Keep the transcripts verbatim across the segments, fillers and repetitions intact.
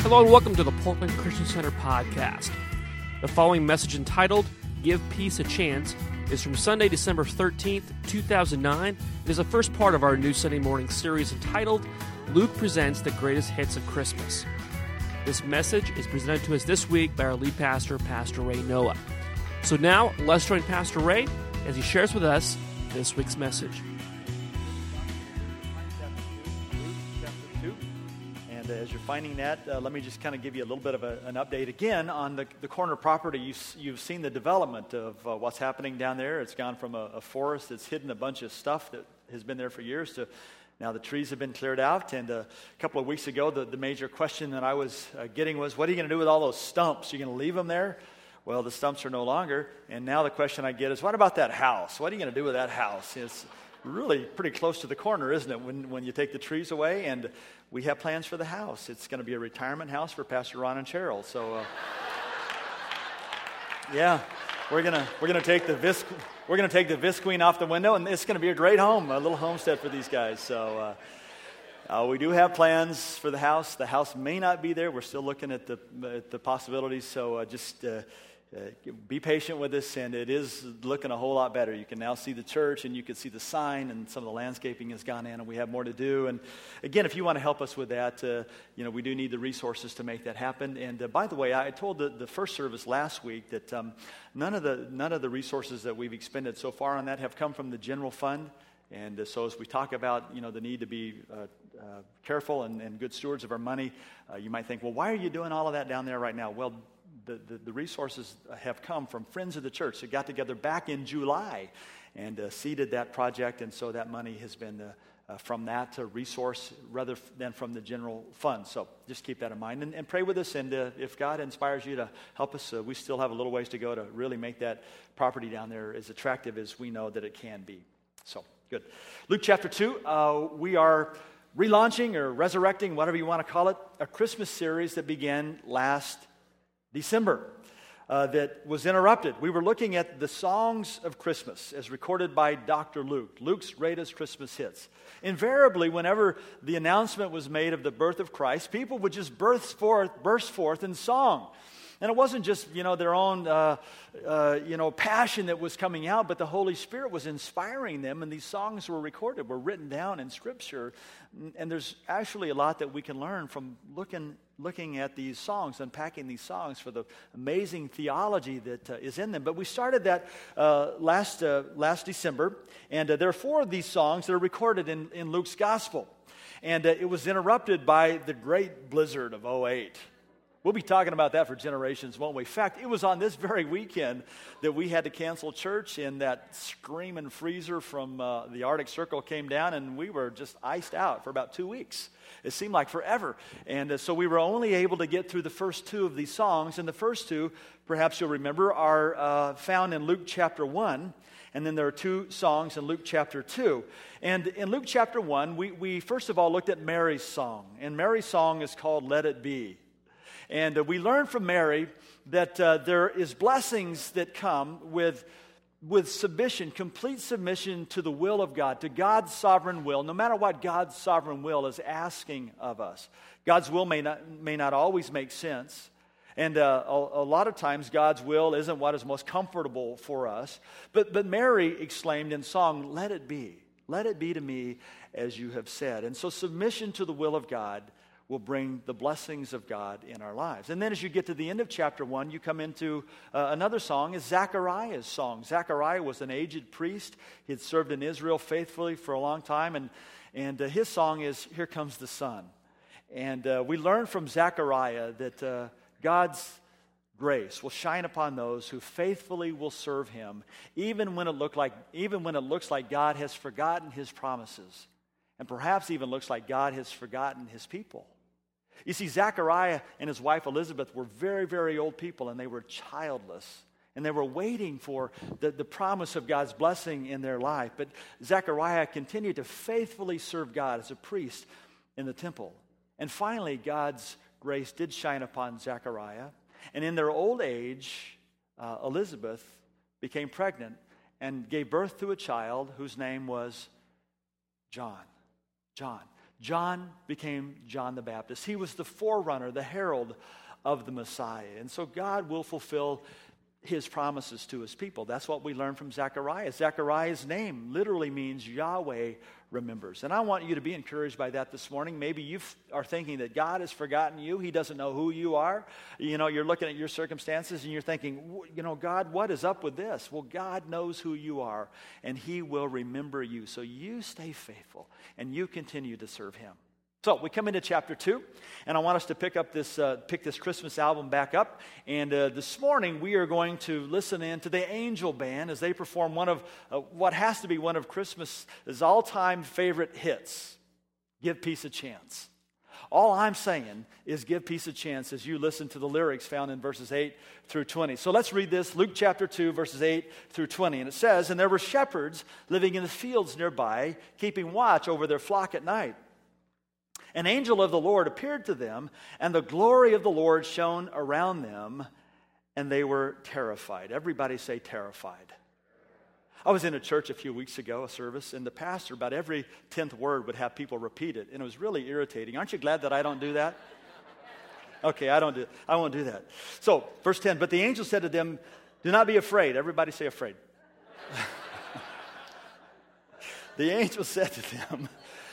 Hello and welcome to the Portland Christian Center podcast. The following message entitled, Give Peace a Chance, is from Sunday, December thirteenth, two thousand nine. It is the first part of our new Sunday morning series entitled, Luke Presents the Greatest Hits of Christmas. This message is presented to us this week by our lead pastor, Pastor Ray Noah. So now, let's join Pastor Ray as he shares with us this week's message. And as you're finding that, uh, let me just kind of give you a little bit of a, an update again on the, the corner property. You, you've seen the development of uh, what's happening down there. It's gone from a, a forest that's hidden a bunch of stuff that has been there for years to now the trees have been cleared out. And uh, a couple of weeks ago, the, the major question that I was uh, getting was, what are you going to do with all those stumps? Are you going to leave them there? Well, the stumps are no longer. And now the question I get is, what about that house? What are you going to do with that house? It's really pretty close to the corner, isn't it, when, when you take the trees away? And we have plans for the house. It's going to be a retirement house for Pastor Ron and Cheryl. So, uh, yeah, we're gonna we're gonna take the Vis we're gonna take the Visqueen off the window, and it's going to be a great home, a little homestead for these guys. So, uh, uh, we do have plans for the house. The house may not be there. We're still looking at the at the possibilities. So, uh, just. Uh, Uh, be patient with us, and it is looking a whole lot better. You can now see the church, and you can see the sign, and some of the landscaping has gone in, and we have more to do. And again, if you want to help us with that, uh, you know, we do need the resources to make that happen. And uh, by the way, I told the, the first service last week that um, none of the none of the resources that we've expended so far on that have come from the general fund. And uh, so as we talk about, you know, the need to be uh, uh, careful and, and good stewards of our money, uh, you might think, well, why are you doing all of that down there right now? Well, The, the, the resources have come from friends of the church that got together back in July and uh, seeded that project, and so that money has been uh, uh, from that uh, resource rather f- than from the general fund. So just keep that in mind and, and pray with us, and uh, if God inspires you to help us, uh, we still have a little ways to go to really make that property down there as attractive as we know that it can be. So, good. Luke chapter two, uh, we are relaunching or resurrecting, whatever you want to call it, a Christmas series that began last December uh, that was interrupted. We were looking at the songs of Christmas as recorded by Doctor Luke, Luke's greatest Christmas hits. Invariably, whenever the announcement was made of the birth of Christ, people would just burst forth, burst forth in song. And it wasn't just, you know, their own, uh, uh, you know, passion that was coming out, but the Holy Spirit was inspiring them, and these songs were recorded, were written down in Scripture. And there's actually a lot that we can learn from looking looking at these songs, unpacking these songs for the amazing theology that uh, is in them. But we started that uh, last uh, last December, and uh, there are four of these songs that are recorded in, in Luke's Gospel. And uh, it was interrupted by the great blizzard of oh eight. We'll be talking about that for generations, won't we? In fact, it was on this very weekend that we had to cancel church, and that screaming freezer from uh, the Arctic Circle came down, and we were just iced out for about two weeks. It seemed like forever. And uh, so we were only able to get through the first two of these songs, and the first two, perhaps you'll remember, are uh, found in Luke chapter one, and then there are two songs in Luke chapter two. And in Luke chapter one, we, we first of all looked at Mary's song, and Mary's song is called Let It Be. And uh, we learned from Mary that uh, there is blessings that come with, with submission, complete submission to the will of God, to God's sovereign will, no matter what God's sovereign will is asking of us. God's will may not, may not always make sense. And uh, a, a lot of times God's will isn't what is most comfortable for us. But, but Mary exclaimed in song, let it be. Let it be to me as you have said. And so submission to the will of God will bring the blessings of God in our lives. And then as you get to the end of chapter one, you come into uh, another song, is Zechariah's song. Zechariah was an aged priest. He had served in Israel faithfully for a long time, and, and uh, his song is, Here Comes the Sun. And uh, we learn from Zechariah that uh, God's grace will shine upon those who faithfully will serve him, even when it look like, even when it looks like God has forgotten his promises, and perhaps even looks like God has forgotten his people. You see, Zechariah and his wife Elizabeth were very, very old people, and they were childless. And they were waiting for the, the promise of God's blessing in their life. But Zechariah continued to faithfully serve God as a priest in the temple. And finally, God's grace did shine upon Zechariah. And in their old age, uh, Elizabeth became pregnant and gave birth to a child whose name was John. John. John became John the Baptist. He was the forerunner, the herald of the Messiah. And so God will fulfill his promises to his people. That's what we learn from Zechariah. Zechariah's name literally means Yahweh remembers. And I want you to be encouraged by that this morning. Maybe you are thinking that God has forgotten you. He doesn't know who you are. You know, you're looking at your circumstances and you're thinking, you know, God, what is up with this? Well, God knows who you are and he will remember you. So you stay faithful and you continue to serve him. So we come into chapter two, and I want us to pick up this uh, pick this Christmas album back up. And uh, this morning we are going to listen in to the Angel Band as they perform one of uh, what has to be one of Christmas's all-time favorite hits, "Give Peace a Chance." All I'm saying is give peace a chance as you listen to the lyrics found in verses eight through twenty. So let's read this, Luke chapter two, verses eight through twenty. And it says, "And there were shepherds living in the fields nearby, keeping watch over their flock at night. An angel of the Lord appeared to them, and the glory of the Lord shone around them, and they were terrified." Everybody say terrified. I was in a church a few weeks ago, a service, and the pastor, about every tenth word, would have people repeat it, and it was really irritating. Aren't you glad that I don't do that? Okay, I don't do I won't do that. So, verse ten, "But the angel said to them, 'Do not be afraid.'" Everybody say afraid. The angel said to them,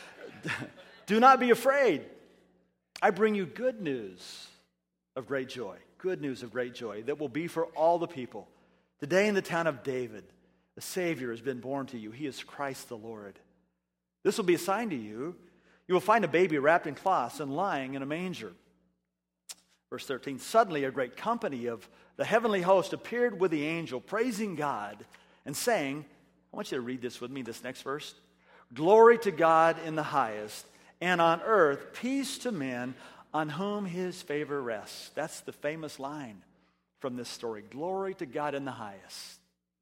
"Do not be afraid. I bring you good news of great joy." Good news of great joy that will be for all the people. "Today in the town of David, a Savior has been born to you. He is Christ the Lord. This will be a sign to you. You will find a baby wrapped in cloths and lying in a manger." Verse thirteen, "Suddenly a great company of the heavenly host appeared with the angel, praising God and saying," I want you to read this with me, this next verse, "Glory to God in the highest, and on earth, peace to men on whom his favor rests." That's the famous line from this story. Glory to God in the highest,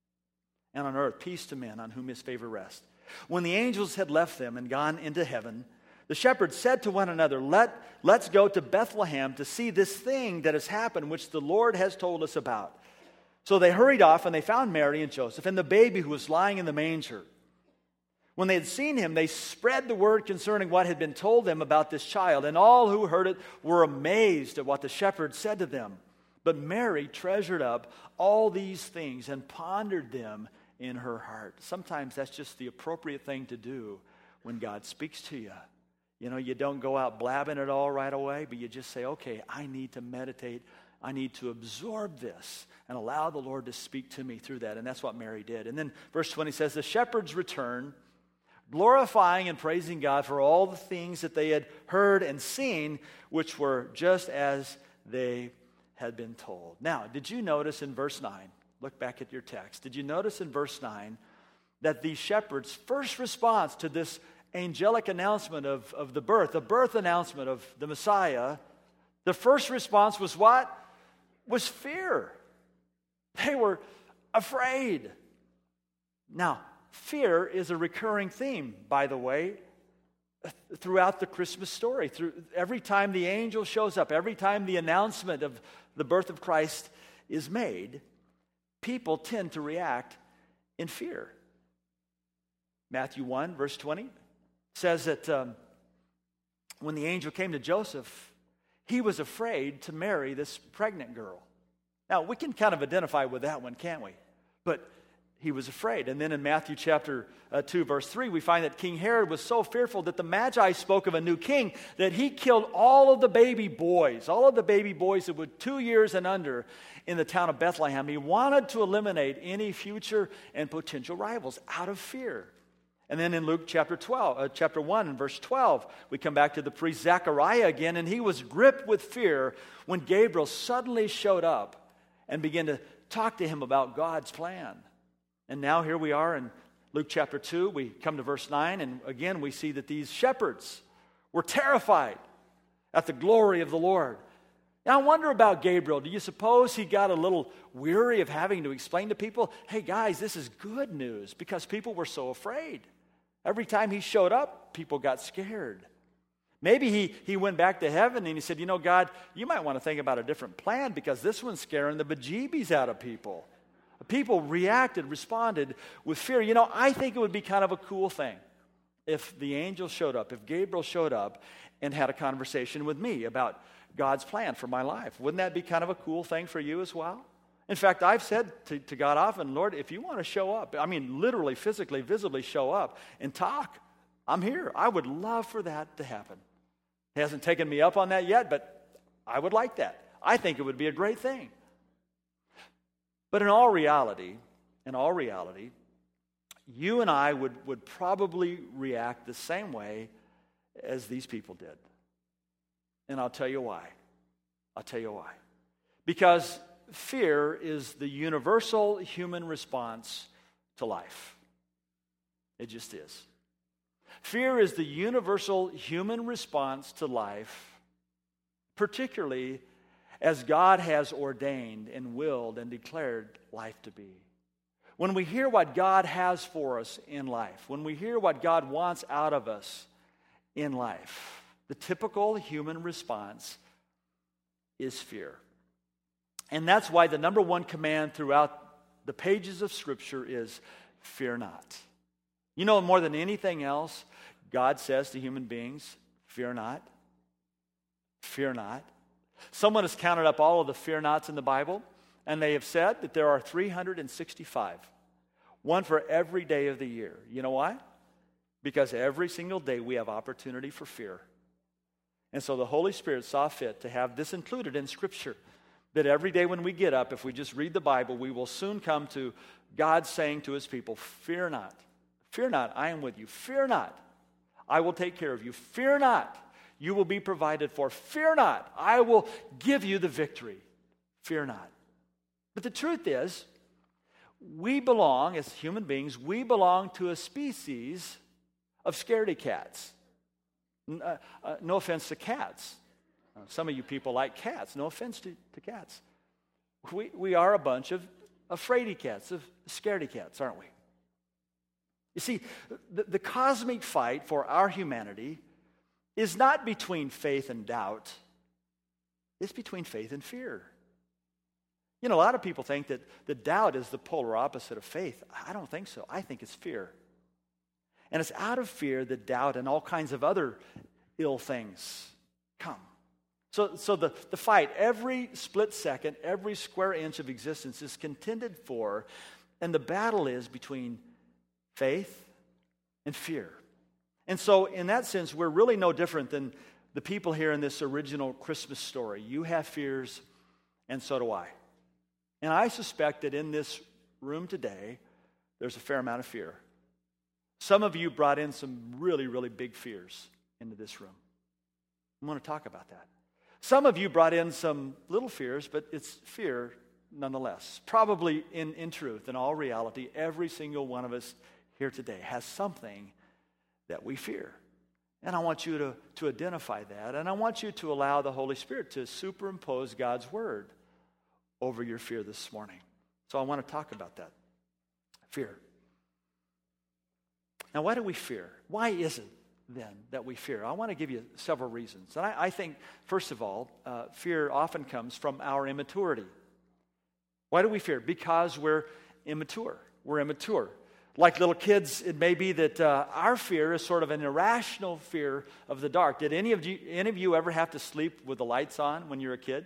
and on earth, peace to men on whom his favor rests. When the angels had left them and gone into heaven, the shepherds said to one another, Let, let's go to Bethlehem to see this thing that has happened, which the Lord has told us about. So they hurried off, and they found Mary and Joseph and the baby who was lying in the manger. When they had seen him, they spread the word concerning what had been told them about this child, and all who heard it were amazed at what the shepherds said to them. But Mary treasured up all these things and pondered them in her heart. Sometimes that's just the appropriate thing to do when God speaks to you. You know, you don't go out blabbing it all right away, but you just say, okay, I need to meditate. I need to absorb this and allow the Lord to speak to me through that. And that's what Mary did. And then verse twenty says, "The shepherds returned, glorifying and praising God for all the things that they had heard and seen, which were just as they had been told." Now, did you notice in verse nine, look back at your text, did you notice in verse nine that the shepherds' first response to this angelic announcement of, of the birth, the birth announcement of the Messiah, the first response was what? Was fear. They were afraid. Now, fear is a recurring theme, by the way, throughout the Christmas story. Through every time the angel shows up, every time the announcement of the birth of Christ is made, people tend to react in fear. Matthew one, verse twenty, says that um, when the angel came to Joseph, he was afraid to marry this pregnant girl. Now, we can kind of identify with that one, can't we? But he was afraid. And then in Matthew chapter uh, two, verse three, we find that King Herod was so fearful that the Magi spoke of a new king that he killed all of the baby boys, all of the baby boys that were two years and under in the town of Bethlehem. He wanted to eliminate any future and potential rivals out of fear. And then in Luke chapter twelve, uh, chapter one and verse twelve, we come back to the priest Zechariah again, and he was gripped with fear when Gabriel suddenly showed up and began to talk to him about God's plan. And now here we are in Luke chapter two. We come to verse nine, and again we see that these shepherds were terrified at the glory of the Lord. Now I wonder about Gabriel. Do you suppose he got a little weary of having to explain to people, hey guys, this is good news, because people were so afraid. Every time he showed up, people got scared. Maybe he, he went back to heaven and he said, you know, God, you might want to think about a different plan, because this one's scaring the bejeebies out of people. People reacted, responded with fear. You know, I think it would be kind of a cool thing if the angel showed up, if Gabriel showed up and had a conversation with me about God's plan for my life? Wouldn't that be kind of a cool thing for you as well? In fact, I've said to, to God often, Lord, if you want to show up, I mean literally, physically, visibly show up and talk, I'm here. I would love for that to happen. He hasn't taken me up on that yet, but I would like that. I think it would be a great thing. But in all reality, in all reality, you and I would, would probably react the same way as these people did. And I'll tell you why. I'll tell you why. Because fear is the universal human response to life. It just is. Fear is the universal human response to life, particularly as God has ordained and willed and declared life to be. When we hear what God has for us in life, when we hear what God wants out of us in life, the typical human response is fear. And that's why the number one command throughout the pages of Scripture is fear not. You know, more than anything else, God says to human beings, fear not. Fear not. Someone has counted up all of the fear nots in the Bible, and they have said that there are three hundred sixty-five, one for every day of the year. You know why? Because every single day we have opportunity for fear. And so the Holy Spirit saw fit to have this included in Scripture, that every day when we get up, if we just read the Bible, we will soon come to God saying to His people, fear not. Fear not, I am with you. Fear not, I will take care of you. Fear not, you will be provided for. Fear not, I will give you the victory. Fear not. But the truth is, we belong, as human beings, we belong to a species of scaredy cats. Uh, uh, no offense to cats. Uh, some of you people like cats. No offense to, to cats. We, we are a bunch of afraid-y cats, of scaredy cats, aren't we? You see, the, the cosmic fight for our humanity is not between faith and doubt. It's between faith and fear. You know, a lot of people think that the doubt is the polar opposite of faith. I don't think so. I think it's fear. And it's out of fear that doubt and all kinds of other ill things come. So, so the, the fight, every split second, every square inch of existence is contended for, and the battle is between faith and fear. And so in that sense, we're really no different than the people here in this original Christmas story. You have fears, and so do I. And I suspect that in this room today, there's a fair amount of fear. Some of you brought in some really, really big fears into this room. I want to talk about that. Some of you brought in some little fears, but it's fear nonetheless. Probably in, in truth, in all reality, every single one of us here today has something that we fear. And I want you to, to identify that, and I want you to allow the Holy Spirit to superimpose God's Word over your fear this morning. So I want to talk about that. Fear. Now, why do we fear? Why is it then that we fear? I want to give you several reasons. And I, I think, first of all, uh, fear often comes from our immaturity. Why do we fear? Because we're immature. We're immature. Like little kids, it may be that uh, our fear is sort of an irrational fear of the dark. Did any of you, any of you ever have to sleep with the lights on when you were a kid?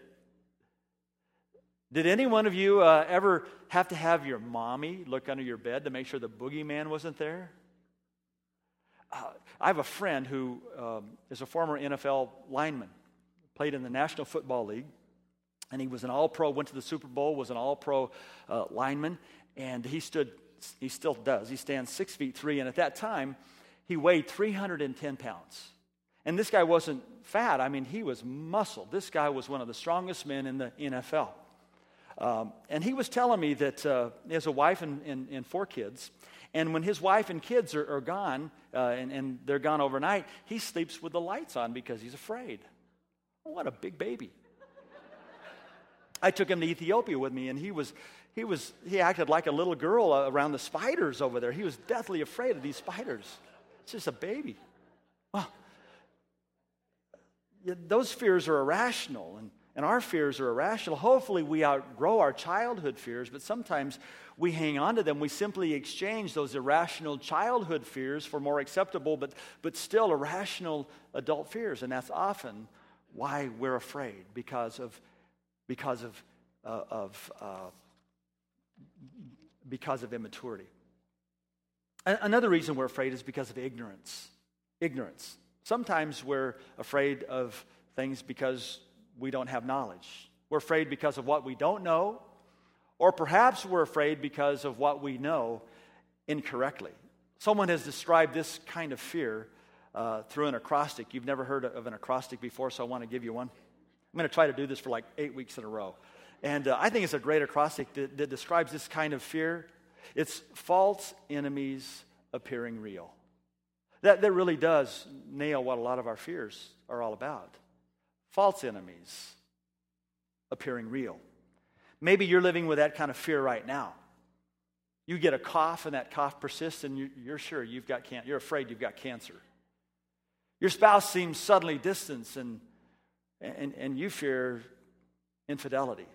Did any one of you uh, ever have to have your mommy look under your bed to make sure the boogeyman wasn't there? Uh, I have a friend who um, is a former N F L lineman, played in the National Football League, and he was an all-pro, went to the Super Bowl, was an all-pro uh, lineman, and he stood, he still does, he stands six feet three, and at that time, he weighed three hundred ten pounds. And this guy wasn't fat, I mean, he was muscle. This guy was one of the strongest men in the N F L. Um, and he was telling me that uh, he has a wife and, and, and four kids, and when his wife and kids are, are gone, uh, and, and they're gone overnight, he sleeps with the lights on because he's afraid. Oh, what a big baby. I took him to Ethiopia with me, and he was, he was, he acted like a little girl around the spiders over there. He was deathly afraid of these spiders. It's just a baby. Well, those fears are irrational, and, And our fears are irrational. Hopefully we outgrow our childhood fears, but sometimes we hang on to them. We simply exchange those irrational childhood fears for more acceptable, but, but still irrational adult fears. And that's often why we're afraid, because of, because of, uh, of, uh, because of immaturity. A- another reason we're afraid is because of ignorance. Ignorance. Sometimes we're afraid of things because we don't have knowledge. We're afraid because of what we don't know, or perhaps we're afraid because of what we know incorrectly. Someone has described this kind of fear uh, through an acrostic. You've never heard of an acrostic before, so I want to give you one. I'm going to try to do this for like eight weeks in a row. And uh, I think it's a great acrostic that, that describes this kind of fear. It's false enemies appearing real. That, that really does nail what a lot of our fears are all about. False enemies appearing real. Maybe you're living with that kind of fear right now. You get a cough and that cough persists and you, you're sure you've got can- you're afraid you've got cancer. Your spouse seems suddenly distant and, and, and you fear infidelity.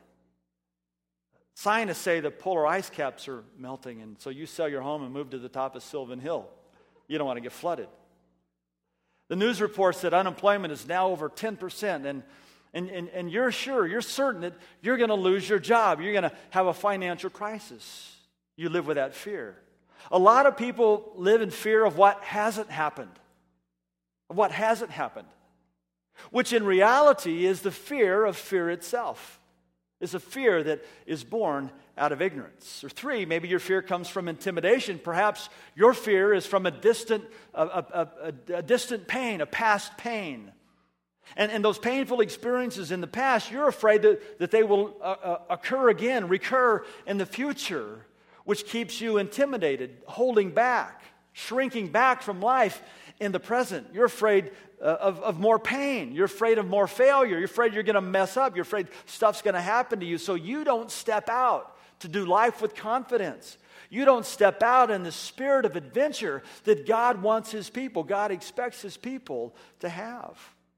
Scientists say the polar ice caps are melting, and so you sell your home and move to the top of Sylvan Hill. You don't want to get flooded. The news reports that unemployment is now over ten percent, and, and, and, and you're sure, you're certain that you're going to lose your job. You're going to have a financial crisis. You live with that fear. A lot of people live in fear of what hasn't happened. Of what hasn't happened. Which in reality is the fear of fear itself. It's a fear that is born out of ignorance. Or three, maybe your fear comes from intimidation. Perhaps your fear is from a distant, a, a, a, a distant pain, a past pain. And, and those painful experiences in the past, you're afraid that, that they will uh, uh, occur again, recur in the future, which keeps you intimidated, holding back, shrinking back from life in the present. You're afraid uh, of, of more pain. You're afraid of more failure. You're afraid you're going to mess up. You're afraid stuff's going to happen to you, so you don't step out to do life with confidence. You don't step out in the spirit of adventure that God wants His people, God expects His people to have.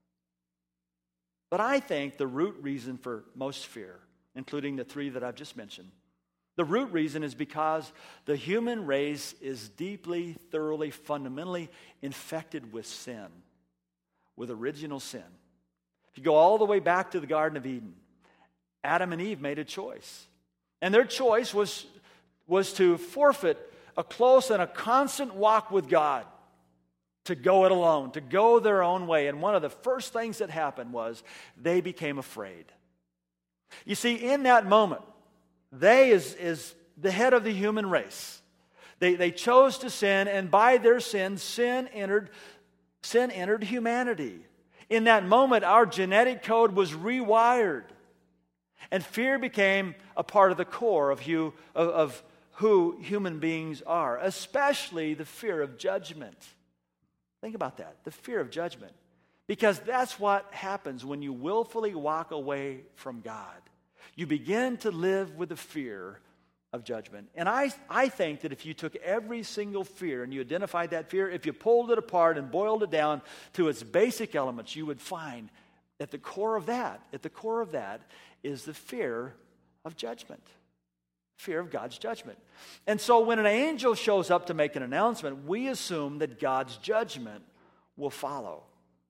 But I think the root reason for most fear, including the three that I've just mentioned, the root reason is because the human race is deeply, thoroughly, fundamentally infected with sin, with original sin. If you go all the way back to the Garden of Eden, Adam and Eve made a choice. And their choice was, was to forfeit a close and a constant walk with God, to go it alone, to go their own way. And one of the first things that happened was they became afraid. You see, in that moment, they is, is the head of the human race. They, they chose to sin, and by their sin, sin entered, sin entered humanity. In that moment, our genetic code was rewired. And fear became a part of the core of who, of, of who human beings are, especially the fear of judgment. Think about that, the fear of judgment. Because that's what happens when you willfully walk away from God. You begin to live with the fear of judgment. And I, I think that if you took every single fear and you identified that fear, if you pulled it apart and boiled it down to its basic elements, you would find at the core of that, at the core of that is the fear of judgment. Fear of God's judgment. And so when an angel shows up to make an announcement, we assume that God's judgment will follow.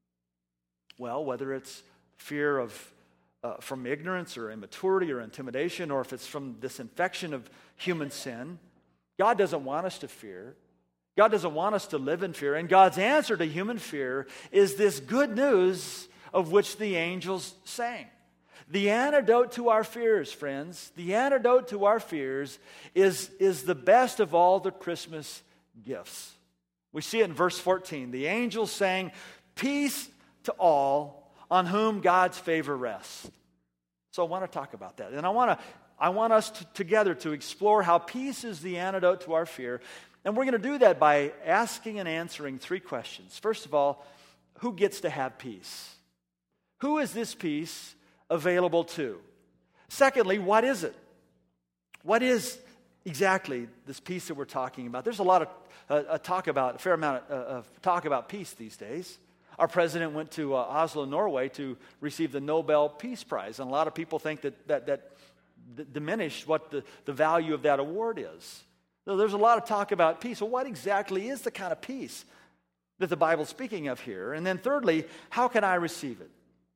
Well, whether it's fear of uh, from ignorance or immaturity or intimidation, or if it's from this infection of human sin, God doesn't want us to fear. God doesn't want us to live in fear. And God's answer to human fear is this good news of which the angels sang. The antidote to our fears, friends, the antidote to our fears is, is the best of all the Christmas gifts. We see it in verse fourteen. The angels sang, "Peace to all on whom God's favor rests." So I want to talk about that. And I want to I want us to, together to explore how peace is the antidote to our fear. And we're going to do that by asking and answering three questions. First of all, who gets to have peace? Who is this peace available to? Secondly, what is it? What is exactly this peace that we're talking about? There's a lot of uh, a talk about, a fair amount of, uh, of talk about peace these days. Our president went to uh, Oslo, Norway to receive the Nobel Peace Prize, and a lot of people think that that, that, that diminished what the, the value of that award is. So there's a lot of talk about peace. Well, what exactly is the kind of peace that the Bible's speaking of here? And then thirdly, how can I receive it?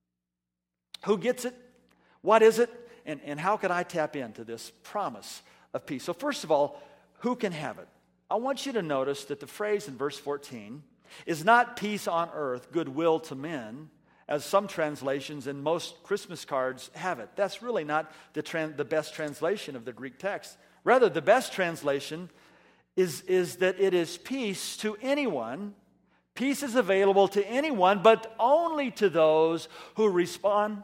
Who gets it? What is it? And, and how can I tap into this promise of peace? So first of all, who can have it? I want you to notice that the phrase in verse fourteen is not peace on earth, goodwill to men, as some translations and most Christmas cards have it. That's really not the, tran- the best translation of the Greek text. Rather, the best translation is, is that it is peace to anyone. Peace is available to anyone, but only to those who respond,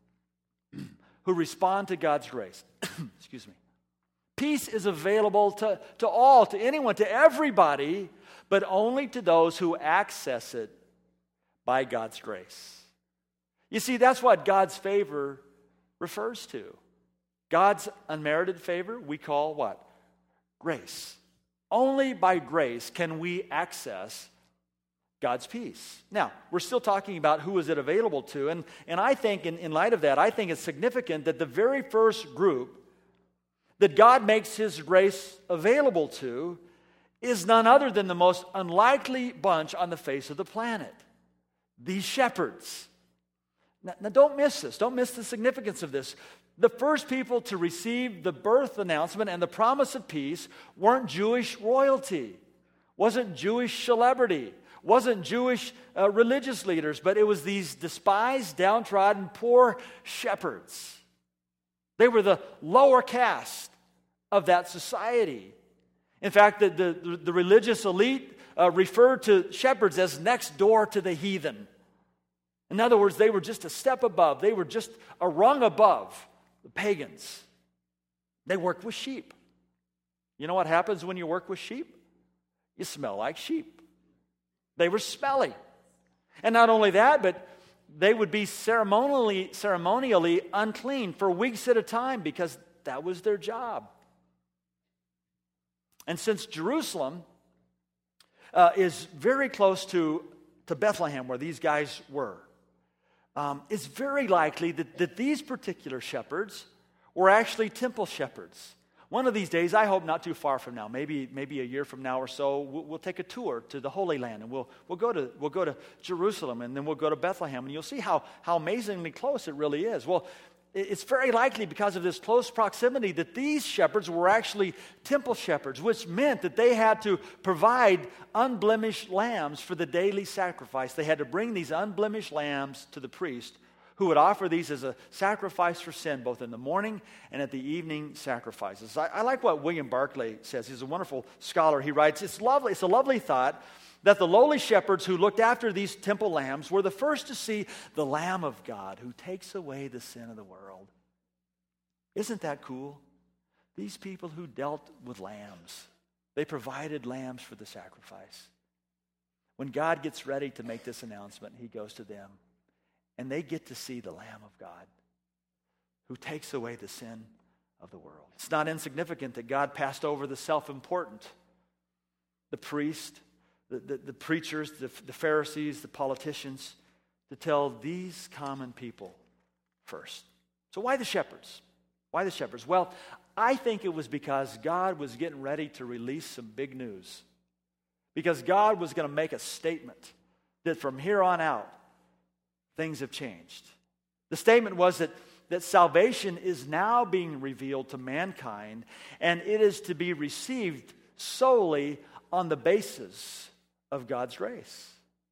who respond to God's grace. Excuse me. Peace is available to, to all, to anyone, to everybody, but only to those who access it by God's grace. You see, that's what God's favor refers to. God's unmerited favor we call what? Grace. Only by grace can we access God's peace. Now, we're still talking about who is it available to, and, and I think in, in light of that, I think it's significant that the very first group that God makes His grace available to is none other than the most unlikely bunch on the face of the planet. These shepherds. Now, now don't miss this. Don't miss the significance of this. The first people to receive the birth announcement and the promise of peace weren't Jewish royalty, wasn't Jewish celebrity, wasn't Jewish uh, religious leaders, but it was these despised, downtrodden, poor shepherds. They were the lower caste of that society. In fact, the, the, the religious elite uh, referred to shepherds as next door to the heathen. In other words, they were just a step above. They were just a rung above the pagans. They worked with sheep. You know what happens when you work with sheep? You smell like sheep. They were smelly. And not only that, but they would be ceremonially, ceremonially unclean for weeks at a time because that was their job. And since Jerusalem uh, is very close to, to Bethlehem, where these guys were, um, it's very likely that, that these particular shepherds were actually temple shepherds. One of these days, I hope not too far from now, maybe maybe a year from now or so, we'll, we'll take a tour to the Holy Land, and we'll we'll go to we'll go to Jerusalem, and then we'll go to Bethlehem, and you'll see how how amazingly close it really is. Well, it's very likely because of this close proximity that these shepherds were actually temple shepherds, which meant that they had to provide unblemished lambs for the daily sacrifice. They had to bring these unblemished lambs to the priest, who would offer these as a sacrifice for sin, both in the morning and at the evening sacrifices. I, I like what William Barclay says. He's a wonderful scholar. He writes, it's lovely, it's a lovely thought that the lowly shepherds who looked after these temple lambs were the first to see the Lamb of God who takes away the sin of the world. Isn't that cool? These people who dealt with lambs, they provided lambs for the sacrifice. When God gets ready to make this announcement, He goes to them. And they get to see the Lamb of God who takes away the sin of the world. It's not insignificant that God passed over the self-important, the priest, the, the, the preachers, the, the Pharisees, the politicians, to tell these common people first. So why the shepherds? Why the shepherds? Well, I think it was because God was getting ready to release some big news. Because God was going to make a statement that from here on out, things have changed. The statement was that, that salvation is now being revealed to mankind, and it is to be received solely on the basis of God's grace.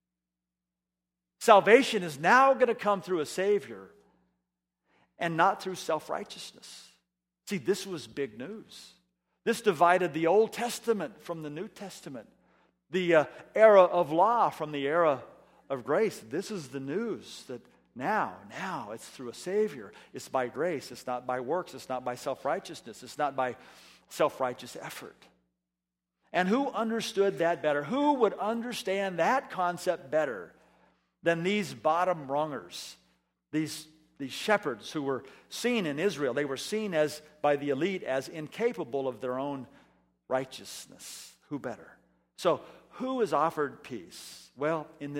Salvation is now going to come through a Savior and not through self-righteousness. See, this was big news. This divided the Old Testament from the New Testament, the uh, era of law from the era of grace. This is the news that now, now it's through a Savior. It's by grace. It's not by works. It's not by self-righteousness. It's not by self-righteous effort. And who understood that better? Who would understand that concept better than these bottom rungers, these, these shepherds who were seen in Israel? They were seen as by the elite as incapable of their own righteousness. Who better? So, who is offered peace? Well, in this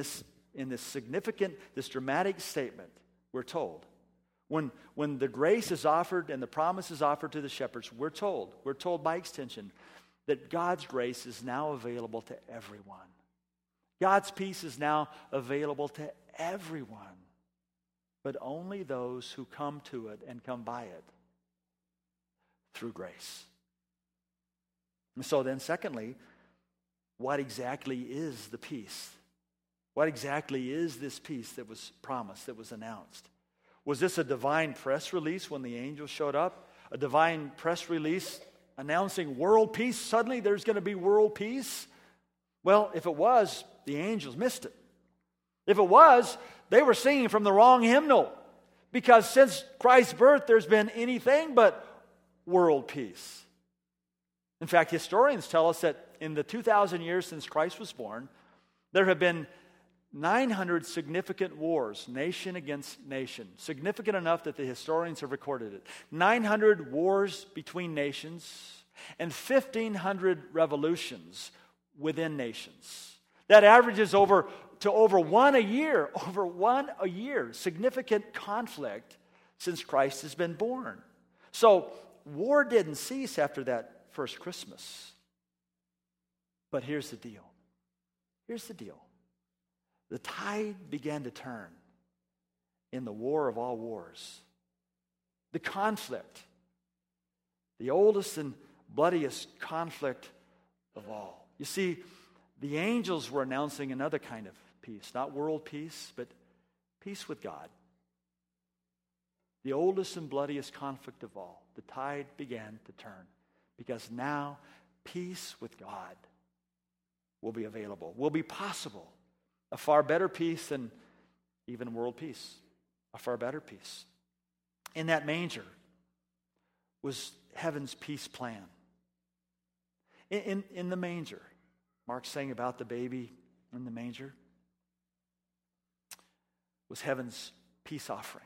in this significant, this dramatic statement, we're told, when, when the grace is offered and the promise is offered to the shepherds, we're told, we're told by extension, that God's grace is now available to everyone. God's peace is now available to everyone, but only those who come to it and come by it through grace. And so then, secondly, what exactly is the peace? What exactly is this peace that was promised, that was announced? Was this a divine press release when the angels showed up? A divine press release announcing world peace? Suddenly there's going to be world peace? Well, if it was, the angels missed it. If it was, they were singing from the wrong hymnal. Because since Christ's birth, there's been anything but world peace. In fact, historians tell us that in the two thousand years since Christ was born, there have been nine hundred significant wars, nation against nation. Significant enough that the historians have recorded it. nine hundred wars between nations and fifteen hundred revolutions within nations. That averages over to over one a year, over one a year. Significant conflict since Christ has been born. So war didn't cease after that first Christmas. But here's the deal. Here's the deal. The tide began to turn in the war of all wars. The conflict, the oldest and bloodiest conflict of all. You see, the angels were announcing another kind of peace, not world peace, but peace with God. The oldest and bloodiest conflict of all. The tide began to turn because now peace with God will be available, will be possible. A far better peace than even world peace. A far better peace. In that manger was heaven's peace plan. In, in, in the manger, Mark's saying about the baby in the manger, was heaven's peace offering.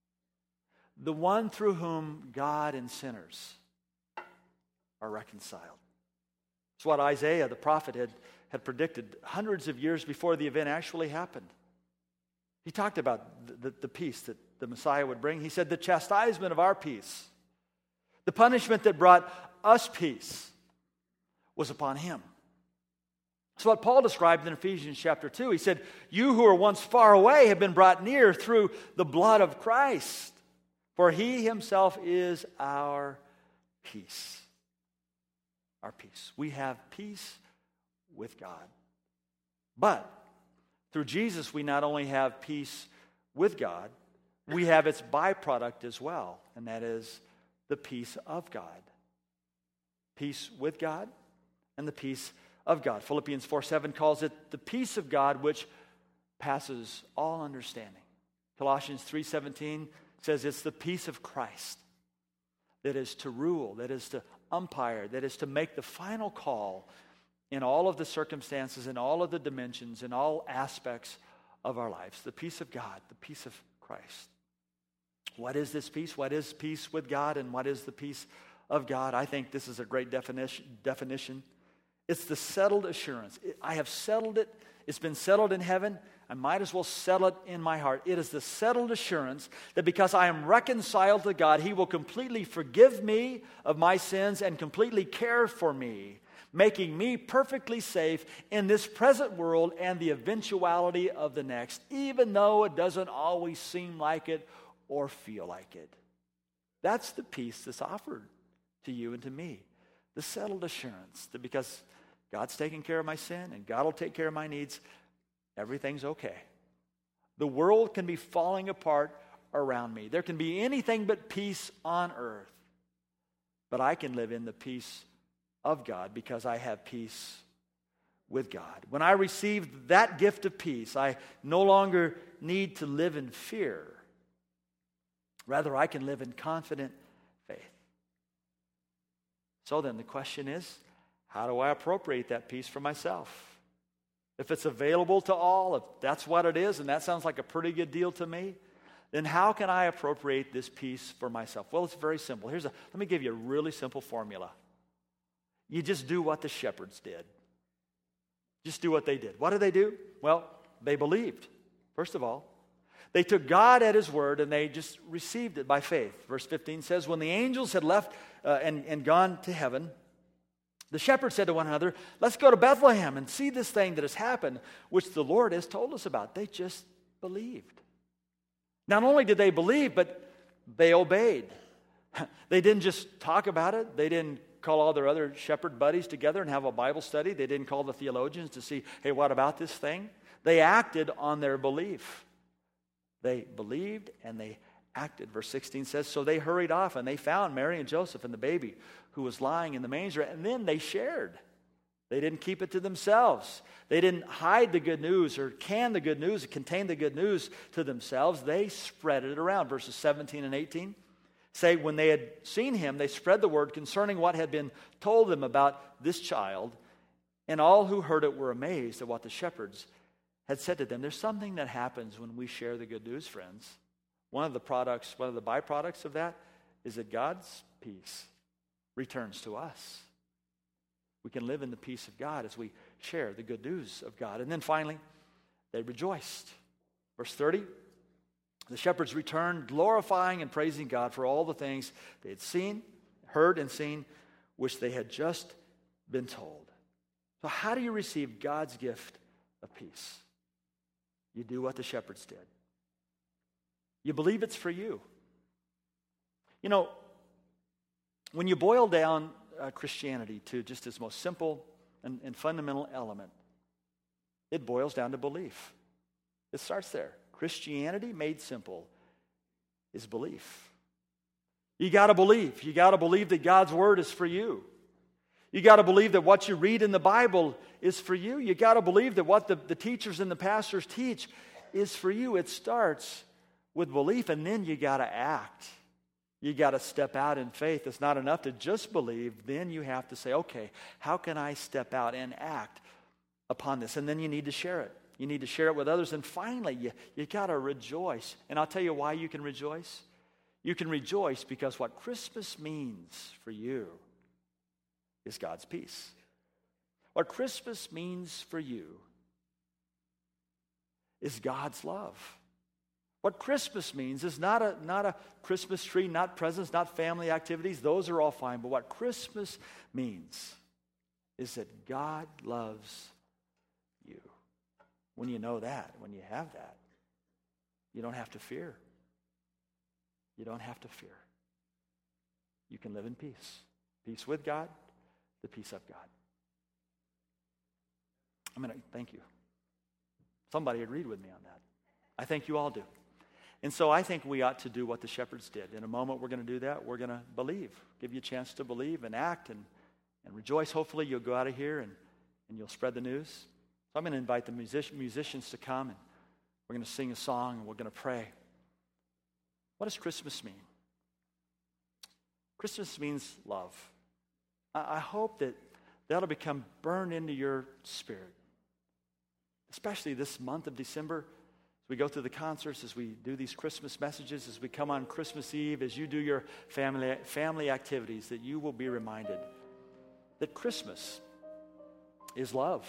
The one through whom God and sinners are reconciled. It's what Isaiah, the prophet, had had predicted hundreds of years before the event actually happened. He talked about the, the, the peace that the Messiah would bring. He said the chastisement of our peace, the punishment that brought us peace, was upon him. That's what Paul described in Ephesians chapter two. He said, you who were once far away have been brought near through the blood of Christ, for he himself is our peace. Our peace. We have peace with God. But through Jesus, we not only have peace with God, we have its byproduct as well, and that is the peace of God. Peace with God and the peace of God. Philippians four seven calls it the peace of God which passes all understanding. Colossians three seventeen says it's the peace of Christ that is to rule, that is to umpire, that is to make the final call in all of the circumstances, in all of the dimensions, in all aspects of our lives. The peace of God, the peace of Christ. What is this peace? What is peace with God, and what is the peace of God? I think this is a great definition. definition. It's the settled assurance. I have settled it. It's been settled in heaven. I might as well settle it in my heart. It is the settled assurance that because I am reconciled to God, He will completely forgive me of my sins and completely care for me, making me perfectly safe in this present world and the eventuality of the next, even though it doesn't always seem like it or feel like it. That's the peace that's offered to you and to me. The settled assurance that because God's taking care of my sin and God will take care of my needs, everything's okay. The world can be falling apart around me. There can be anything but peace on earth. But I can live in the peace of God because I have peace with God. When I receive that gift of peace, I no longer need to live in fear. Rather, I can live in confident faith. So then the question is, how do I appropriate that peace for myself? If it's available to all, if that's what it is, and that sounds like a pretty good deal to me, then how can I appropriate this peace for myself? Well, it's very simple. Here's a, let me give you a really simple formula. You just do what the shepherds did. Just do what they did. What did they do? Well, they believed. First of all, they took God at his word and they just received it by faith. Verse fifteen says, when the angels had left uh, and, and gone to heaven, the shepherds said to one another, let's go to Bethlehem and see this thing that has happened, which the Lord has told us about. They just believed. Not only did they believe, but they obeyed. They didn't just talk about it. They didn't call all their other shepherd buddies together and have a Bible study. They didn't call the theologians to see, hey, what about this thing? They acted on their belief. They believed and they acted. Verse sixteen says, so they hurried off and they found Mary and Joseph and the baby who was lying in the manger, and then they shared. They didn't keep it to themselves. They didn't hide the good news or can the good news, contain the good news to themselves. They spread it around. Verses seventeen and eighteen say, when they had seen him, they spread the word concerning what had been told them about this child, and all who heard it were amazed at what the shepherds had said to them. There's something that happens when we share the good news, friends. One of the products, one of the byproducts of that is that God's peace returns to us. We can live in the peace of God as we share the good news of God. And then finally, they rejoiced. Verse thirty, the shepherds returned, glorifying and praising God for all the things they had seen, heard and seen, which they had just been told. So how do you receive God's gift of peace? You do what the shepherds did. You believe it's for you. You know, when you boil down uh, Christianity to just its most simple and, and fundamental element, it boils down to belief. It starts there. Christianity made simple is belief. You got to believe. You got to believe that God's word is for you. You got to believe that what you read in the Bible is for you. You got to believe that what the, the teachers and the pastors teach is for you. It starts with belief, and then you got to act. You got to step out in faith. It's not enough to just believe. Then you have to say, okay, how can I step out and act upon this? And then you need to share it. You need to share it with others. And finally, you, you got to rejoice. And I'll tell you why you can rejoice. You can rejoice because what Christmas means for you is God's peace. What Christmas means for you is God's love. What Christmas means is not a, not a Christmas tree, not presents, not family activities. Those are all fine. But what Christmas means is that God loves you. When you know that, when you have that, you don't have to fear. You don't have to fear. You can live in peace. Peace with God, the peace of God. I'm going to thank you. Somebody agreed with me on that. I think you all do. And so I think we ought to do what the shepherds did. In a moment, we're going to do that. We're going to believe. Give you a chance to believe and act and, and rejoice. Hopefully, you'll go out of here and, and you'll spread the news. So I'm going to invite the music, musicians to come, and we're going to sing a song, and we're going to pray. What does Christmas mean? Christmas means love. I, I hope that that'll become burned into your spirit, especially this month of December. As we go through the concerts, as we do these Christmas messages, as we come on Christmas Eve, as you do your family family activities, that you will be reminded that Christmas is love.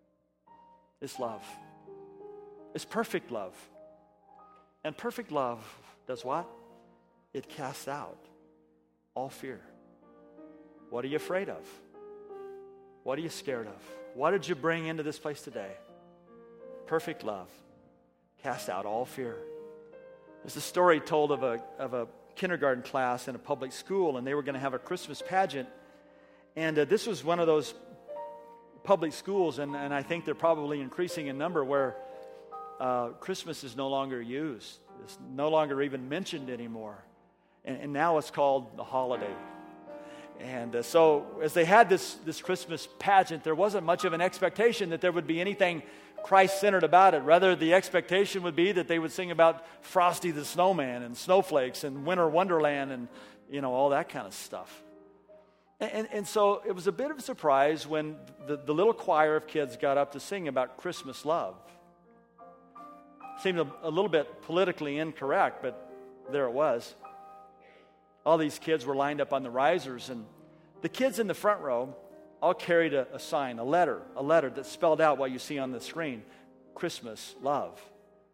It's love. It's perfect love. And perfect love does what? It casts out all fear. What are you afraid of? What are you scared of? What did you bring into this place today? Perfect love. Cast out all fear. There's a story told of a, of a kindergarten class in a public school, and they were going to have a Christmas pageant. And uh, this was one of those public schools, and, and I think they're probably increasing in number, where uh, Christmas is no longer used. It's no longer even mentioned anymore. And, and now it's called the holiday. And uh, so as they had this, this Christmas pageant, there wasn't much of an expectation that there would be anything Christ-centered about it. Rather, the expectation would be that they would sing about Frosty the Snowman and snowflakes and Winter Wonderland and, you know, all that kind of stuff. And, and, and so it was a bit of a surprise when the, the little choir of kids got up to sing about Christmas love. Seemed a, a little bit politically incorrect, but there it was. All these kids were lined up on the risers, and the kids in the front row all carried a, a sign, a letter, a letter that spelled out what you see on the screen, Christmas love.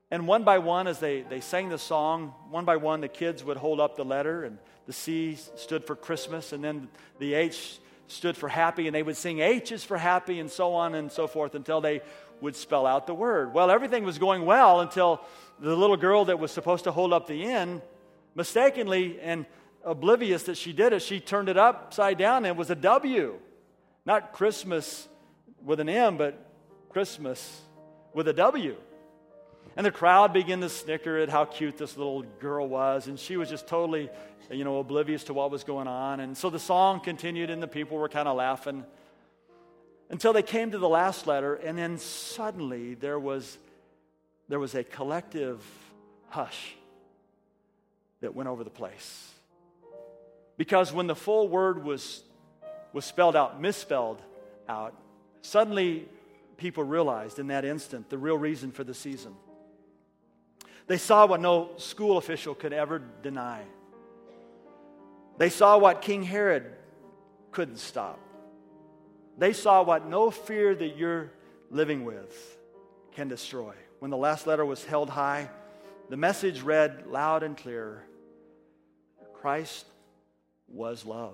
And one by one, as they, they sang the song, one by one, the kids would hold up the letter, and the C stood for Christmas, and then the H stood for happy, and they would sing H is for happy, and so on and so forth, until they would spell out the word. Well, everything was going well until the little girl that was supposed to hold up the N, mistakenly and oblivious that she did it, she turned it upside down, and it was a W. Not Christmas with an M, but Christmas with a W. And the crowd began to snicker at how cute this little girl was, and she was just totally, you know, oblivious to what was going on. And so the song continued, and the people were kind of laughing until they came to the last letter, and then suddenly there was there was a collective hush that went over the place. Because when the full word was was spelled out, misspelled out, suddenly people realized in that instant the real reason for the season. They saw what no school official could ever deny. They saw what King Herod couldn't stop. They saw what no fear that you're living with can destroy. When the last letter was held high, the message read loud and clear: Christ was love.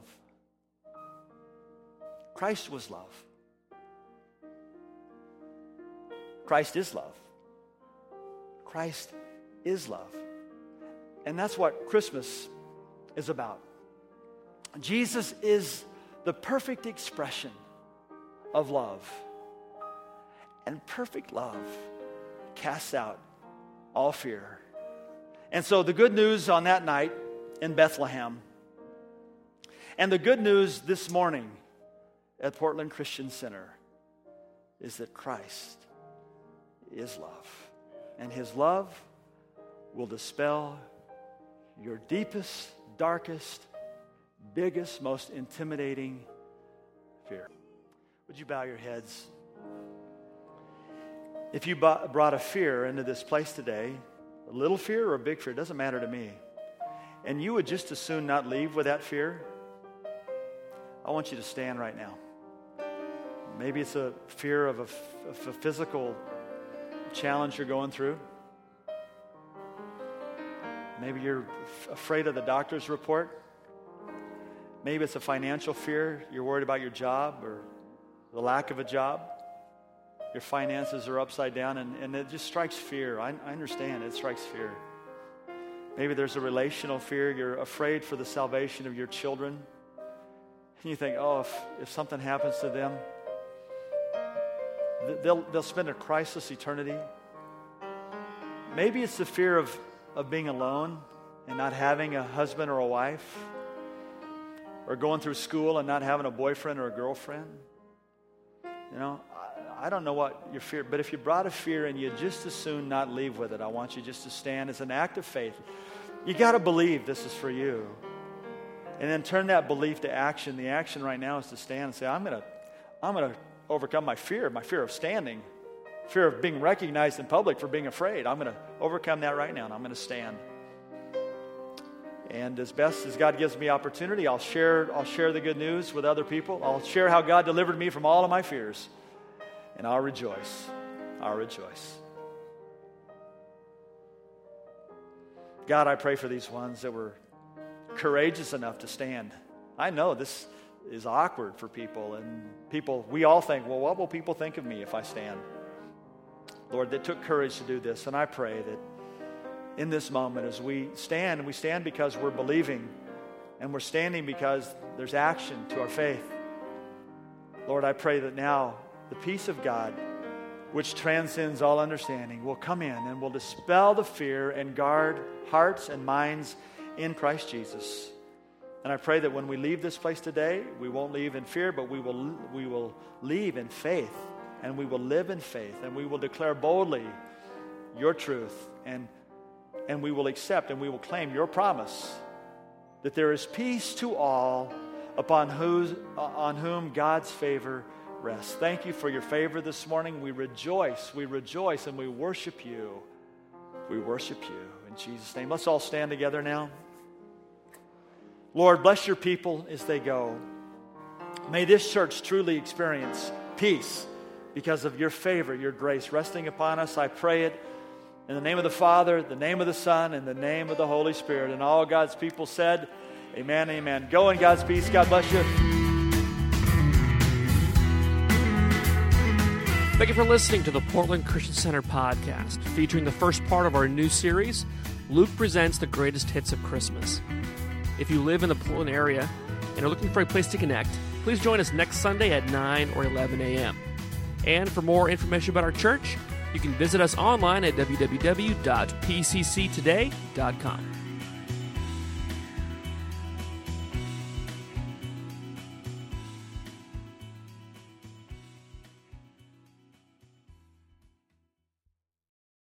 Christ was love. Christ is love. Christ is love. And that's what Christmas is about. Jesus is the perfect expression of love. And perfect love casts out all fear. And so the good news on that night in Bethlehem, and the good news this morning at Portland Christian Center, is that Christ is love. And His love will dispel your deepest, darkest, biggest, most intimidating fear. Would you bow your heads? If you brought a fear into this place today, a little fear or a big fear, it doesn't matter to me, and you would just as soon not leave with that fear, I want you to stand right now. Maybe it's a fear of a, of a physical challenge you're going through. Maybe you're f- afraid of the doctor's report. Maybe it's a financial fear. You're worried about your job or the lack of a job. Your finances are upside down, and, and it just strikes fear. I, I understand it strikes fear. Maybe there's a relational fear. You're afraid for the salvation of your children. And you think, oh, if, if something happens to them, they'll, they'll spend a Christless eternity. Maybe it's the fear of, of being alone and not having a husband or a wife, or going through school and not having a boyfriend or a girlfriend. You know, I, I don't know what your fear, but if you brought a fear and you just as soon not leave with it, I want you just to stand as an act of faith. You got to believe this is for you. And then turn that belief to action. The action right now is to stand and say, I'm going to I'm going to overcome my fear, my fear of standing, fear of being recognized in public for being afraid. I'm going to overcome that right now, and I'm going to stand. And as best as God gives me opportunity, I'll share I'll share the good news with other people. I'll share how God delivered me from all of my fears. And I'll rejoice. I'll rejoice. God, I pray for these ones that were courageous enough to stand. I know this is awkward for people, and people, we all think, well, what will people think of me if I stand? Lord, that took courage to do this, and I pray that in this moment as we stand, and we stand because we're believing, and we're standing because there's action to our faith. Lord, I pray that now the peace of God, which transcends all understanding, will come in and will dispel the fear and guard hearts and minds in Christ Jesus. And I pray that when we leave this place today, we won't leave in fear, but we will we will leave in faith, and we will live in faith, and we will declare boldly your truth, and and we will accept and we will claim your promise that there is peace to all upon whose on whom God's favor rests. Thank you for your favor this morning. We rejoice, we rejoice, and we worship you. We worship you in Jesus' name. Let's all stand together now. Lord, bless your people as they go. May this church truly experience peace because of your favor, your grace resting upon us. I pray it In the name of the Father, the name of the Son, and the name of the Holy Spirit. And all God's people said, amen, amen. Go in God's peace. God bless you. Thank you for listening to the Portland Christian Center podcast, featuring the first part of our new series, Luke Presents the Greatest Hits of Christmas. If you live in the Portland area and are looking for a place to connect, please join us next Sunday at nine or eleven a.m. And for more information about our church, you can visit us online at w w w dot p c c today dot com.